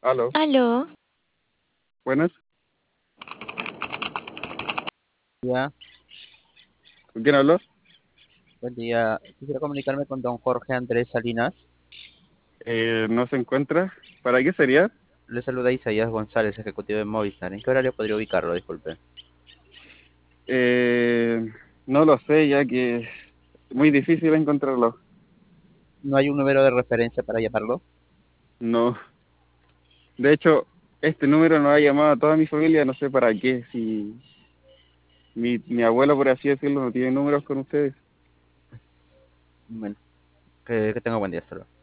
Aló, Aló, buenas. Día, ¿Con quién hablo? buen día. Quisiera comunicarme con don Jorge Andrés Salinas. No se encuentra. ¿Para qué sería? Le saluda Isaías González, ejecutivo de Movistar. ¿En qué horario podría ubicarlo? Disculpe. Eh, no lo sé, ya que es muy difícil encontrarlo. ¿No hay un número de referencia para llamarlo? No. De hecho, este número nos ha llamado a toda mi familia, no sé para qué. Si mi abuelo, por así decirlo, no tiene números con ustedes. Bueno, que tenga buen día. Hasta luego.